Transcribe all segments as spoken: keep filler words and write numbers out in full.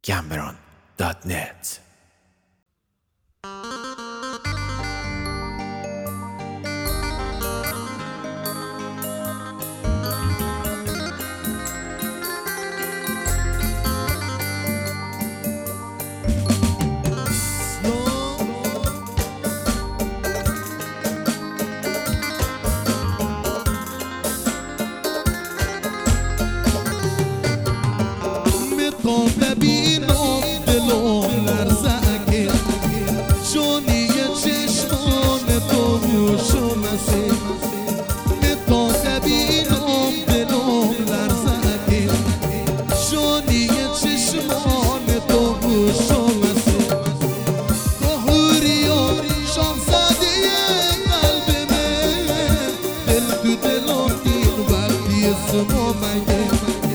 گمبران دات نت. تو ببینم دلم لرزه جونی چشمان تو گوشم است تو ببینم دلم لرزه جونی چشمان تو گوشم است کوهوریا شاهزاده قلب من دل تو دلم دیر وقتی اسمو مگه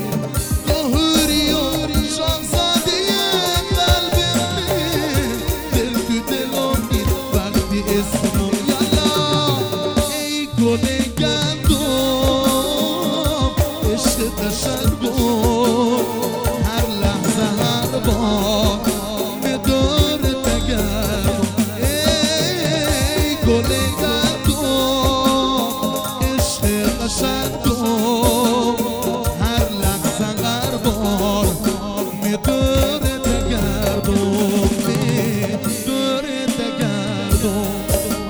هر لحظه هر بار می دور تگرم ای گل گندم عشق قشنگم هر لحظه هر بار می دور تگرم می دور تگرم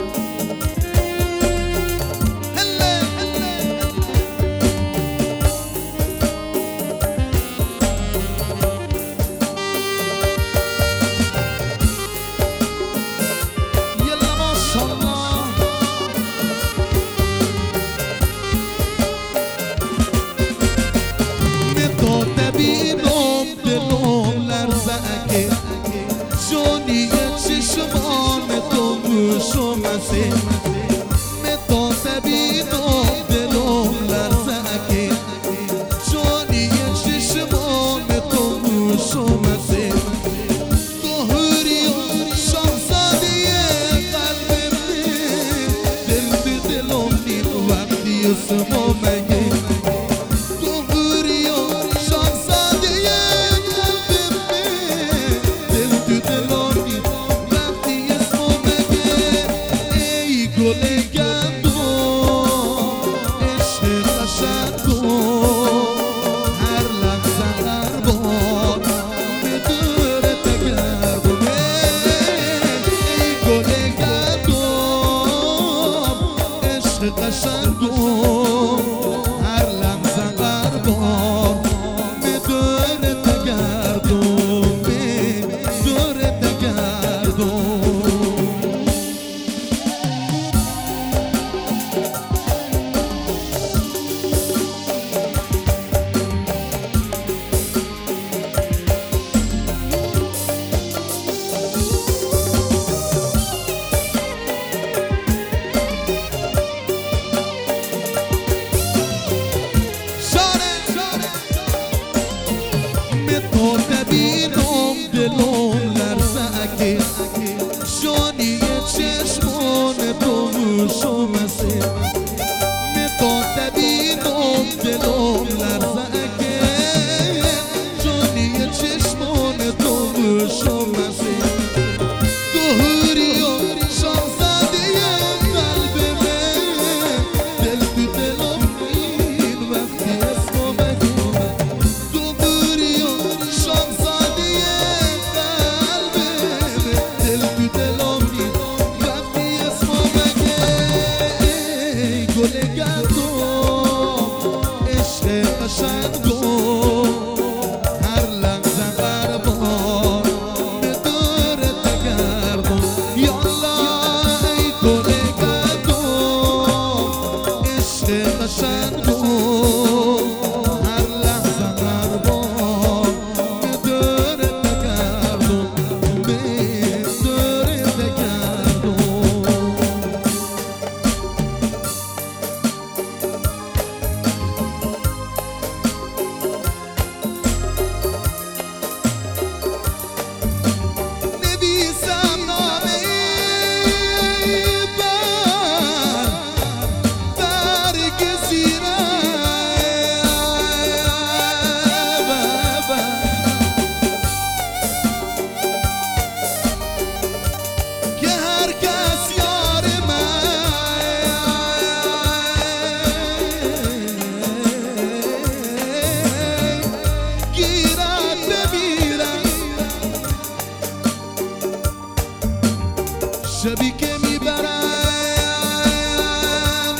گوشم است می تو ببینم دلم لرزه جانی چشمان تو گوشم است کوهوری شاهزاده قلب من دل به دلم دید وقتی اسمو مگه گل گندم عشق قشنگم هر لحظه هر بار شبی که میبرم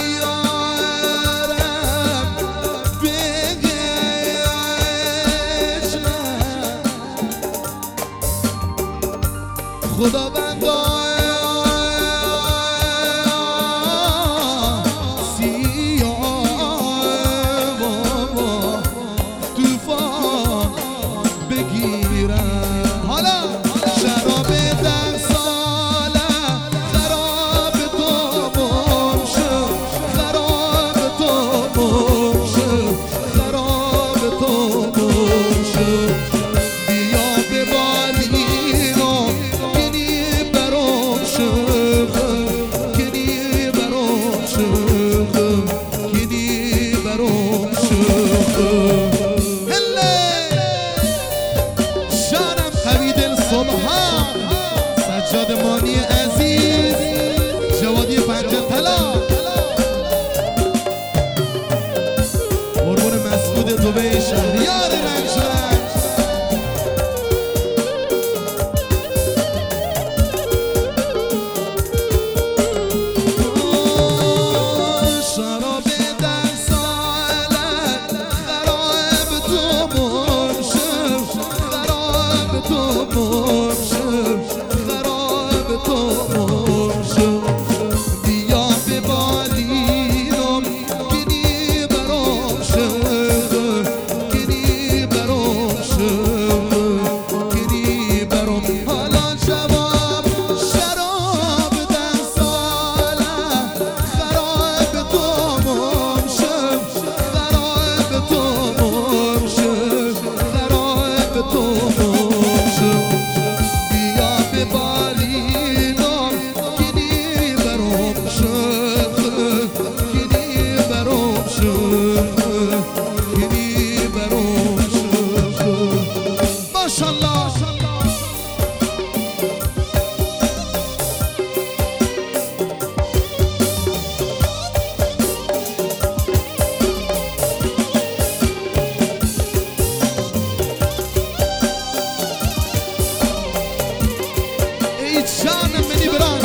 یارم بگش خداوندا سجاد مانی عزیز جوادی پنجه طلا قربون مسعود دبی شهریار رنجرنج شراب در سالت خراب تو مرشم خراب تو مرشم خراب تو مرشم بیا به بالینم گنی برام شم گنی برام شم گنی برام حالا جواب شراب در سالت خراب تو مرشم خراب تو مرشم خراب تو مرشم بیا به بالینم گنی برام شم گنی برام شم گنی برام شم ماشاءالله ای جانم منی برام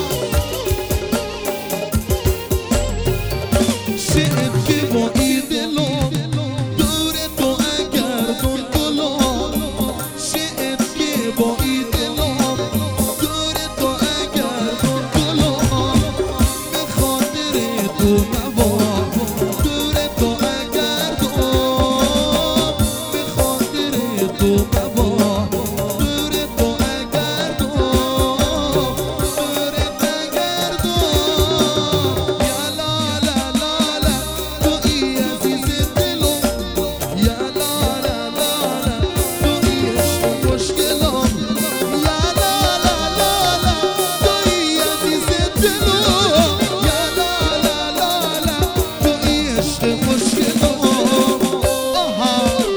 شعر که با این دلم دور تو اگر دون دلم شعر که با این دلم دور تو اگر دون دلم به خاطر تو مبا دور تو اگر دون به خاطر تو مبا دور تو اگر دون دور اگر دون یا لا لا لا لا تو ای عزیز دلم یا لا لا لا لا تو ای عشق خوشگلم یا لا لا لا لا تو ای عزیز دلم یا لا لا لا لا تو ای عشق خوشگلم آها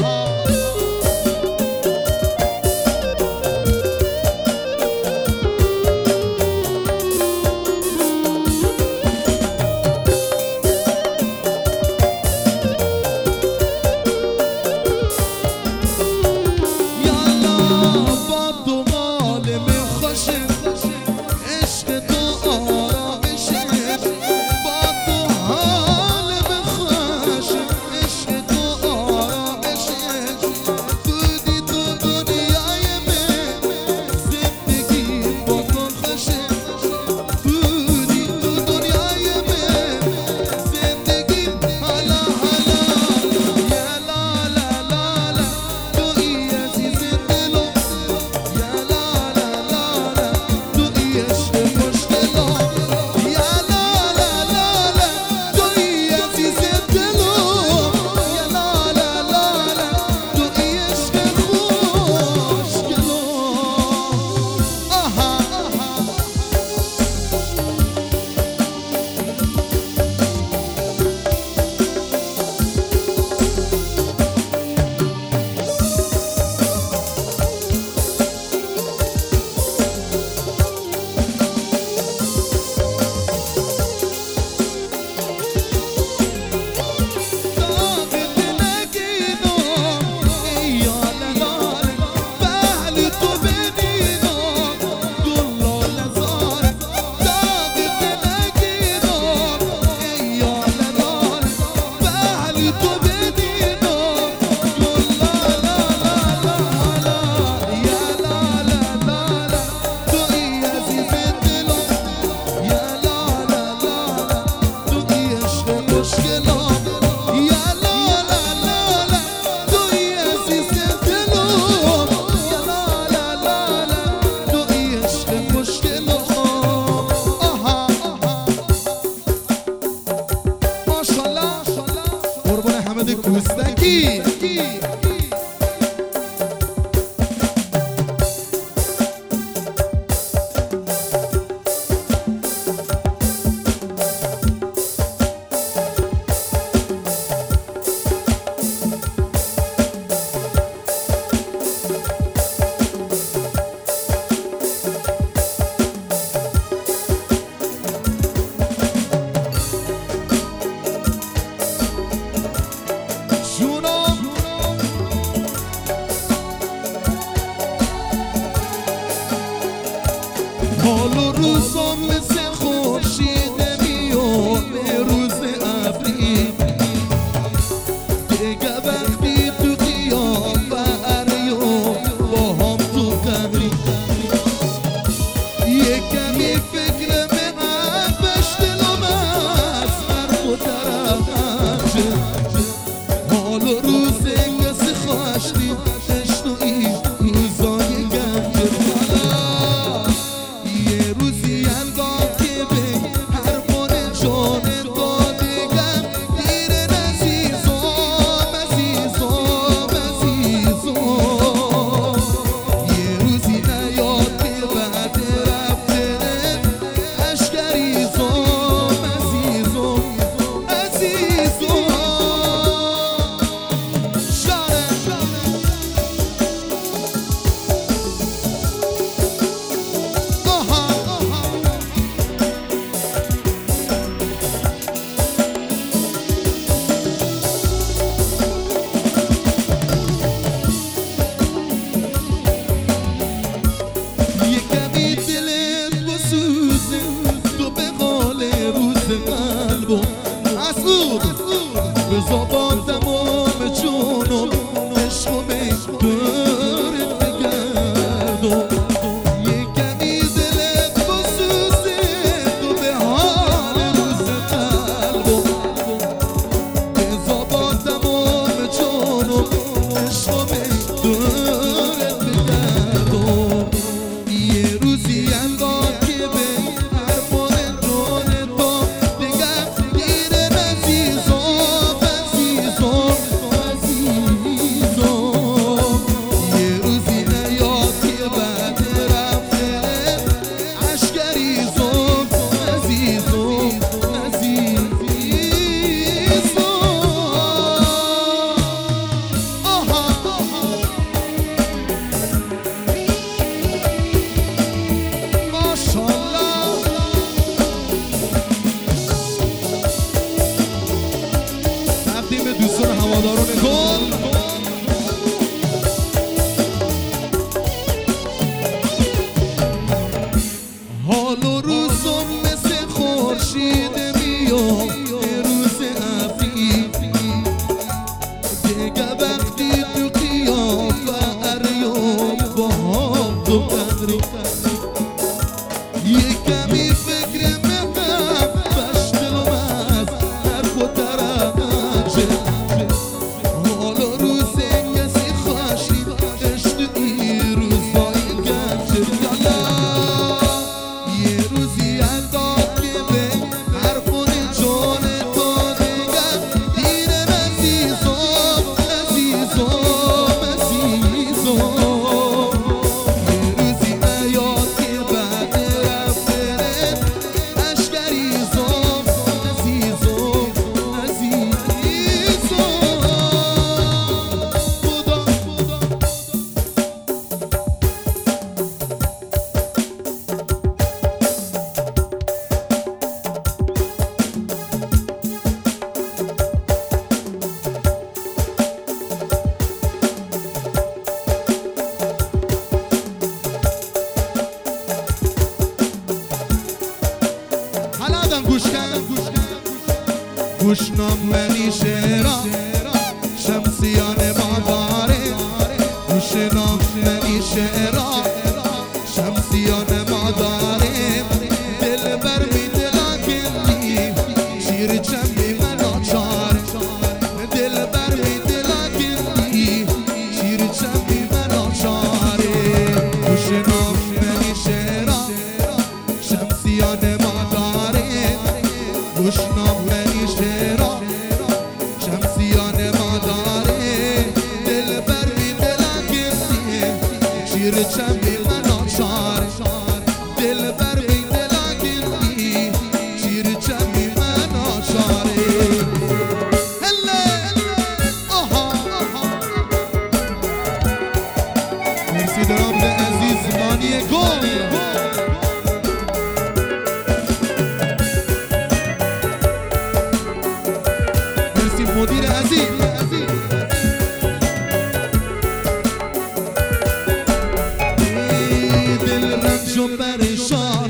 یالا با تو مال من خوشه عشق تو آرامشه با تو حال من خوشه عشق تو آرامشه بودی تو دنیای من زندگی با تو خوشه بودی تو دنیای من زندگی حالا حالا یا لا لا لا لا تو ای عزیز دلم یا لا حال و روزا مثل خورشید میاد به روز ابری دیگه وقتی تو قیافه و با هم تو قبری یه کمی فکر به عبش دلم از حرف و طرفش حال و روز کسی خواشتی اشتوی روزای گنج یه روزی انداز که به حرفان جان دادگم دیره عزیزم عزیزم عزیزم یه روزی نیاد که بعد رفتنه اشکریزم عزیزم عزیزم به زبان تمام جونم عشق و دورت بگردم یه کمی دلت بسوزه تو به حال روز قلبم به زبان تمام جونم عشق و دورت بگردم یه روزی انداز که به حرفان جون تو بگم دیره عزیزم دوستان هواداران گل حال و روزم مثل خورشید میاد به روز ابری دیگه وقتی تو قیافه اریام با هم تو قدری یه کمی فکر محبش دلم از حرف و طرفش حال و روز کسی خواشی اشتوی روزای گنج یه روزی انداز که به حرفان جان تو دیگم دیره عزیزم عزیزم عزیزم یه روزی نیاد که بعد رفتنه اشکریزم عزیزم عزیزم خدا حالا گوش کن گوشنام منی شعرا شمسیان ماداره گوشنام منی شعرا شمسیان ماداره دل بر می دلا کندی شیر چمی من آچاره دل بر می دلا کندی شیر چمی من آچاره گوشنام منی شعرا شمسیان ماداره گوشنام منی شعرا شمسیان ماداره دل بر می دلا کندی شیر چمی من آچاره دل بر می دلا کندی شیر چمی من آچاره مرسی درام به عزیز مانی گل مدیر عزیز دل رنج و پریشان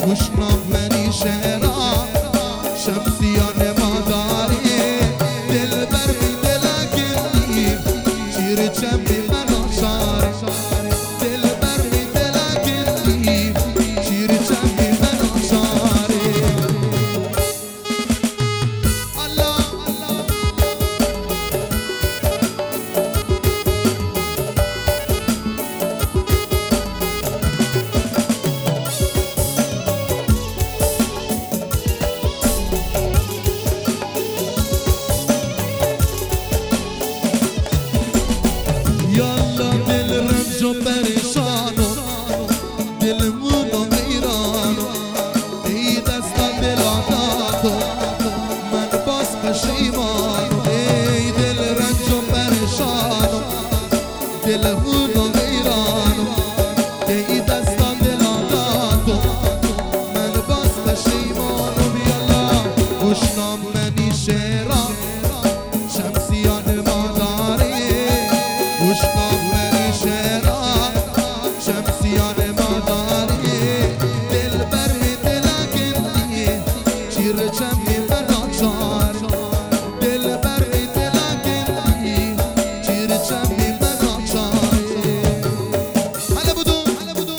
گوشنام منی شهرا شمسیان ماداری دل بر می دلگی چیر چمی منو شاری دل بر می دلگی چیر چمی منو شاری الله یالا دل رنج و پریشانو دلمونو ایرانو ای دستا دلاتاتو من باز پشیمانو ای دل رنج و پریشانو دلمونو ایرانو ای دستا دلاتاتو من باز پشیمانو بیالا گوشنام منی شیرا شمسیان ماداری گوشنام منی شهرا شمسیان ماداری دل بر می دلگی چیر چمی مناچار دل بر می دلگی چیر چمی مناچار حالا بودو حالا بودو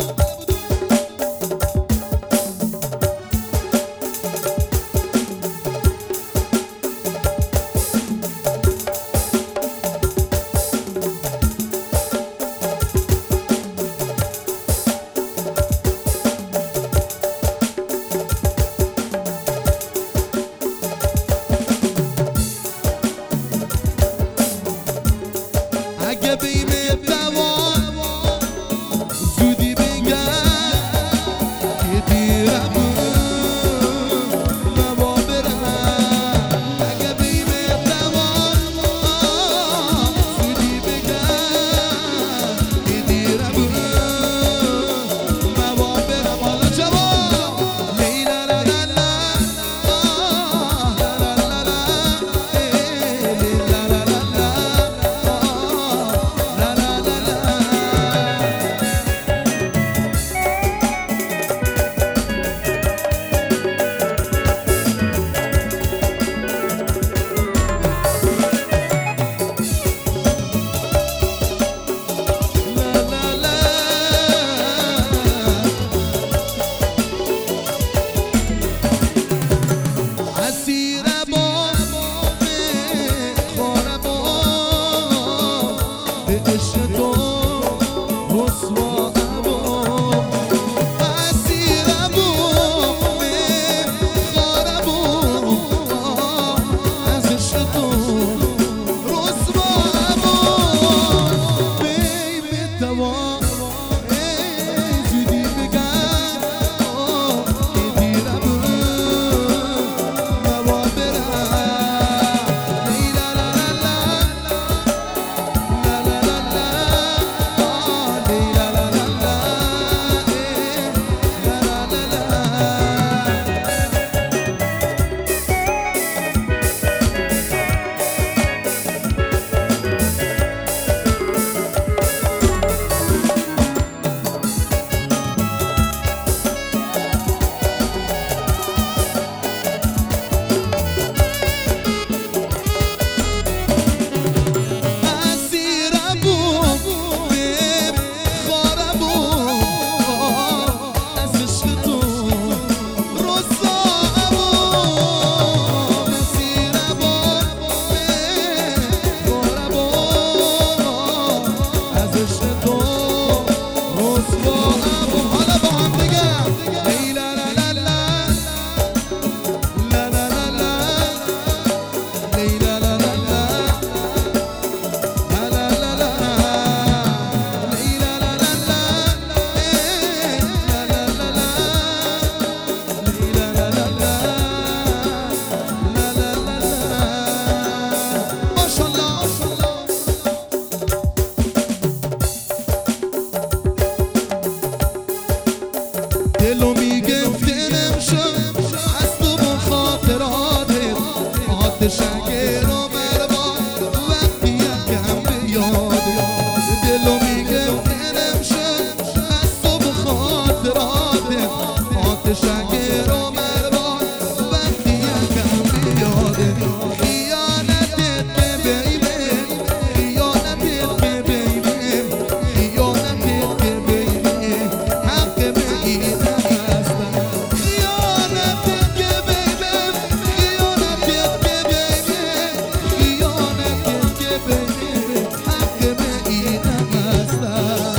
شگر و مربان وقتی یکم بیاده خیانتت که بیمه خیانتت که بیمه خیانتت که بیمه حق بگیر هستم خیانتت که بیمه خیانتت که بیمه خیانتت که بیمه حق بگیر هستم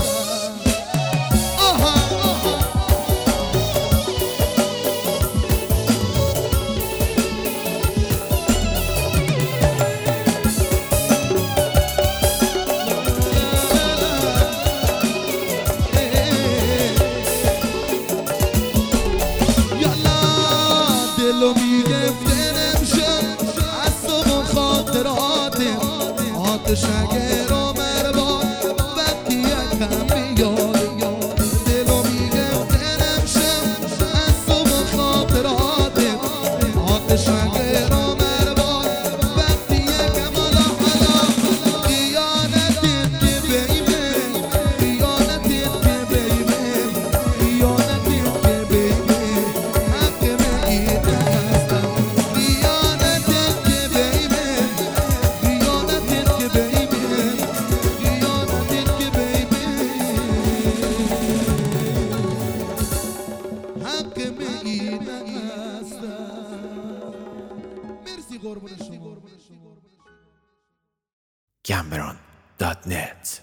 دلو میگفته نمیشه از تو خاطراتم آتش اگر و مربان وقتی یکم بیاد دلو میگفته نمیشه از تو خاطراتم آتش اگر و مربان وقتی یکم حالا حالا خیانتت که بیمه خیانتت که بیمه خیانتت که بیمه حق بگیر Cameron dot net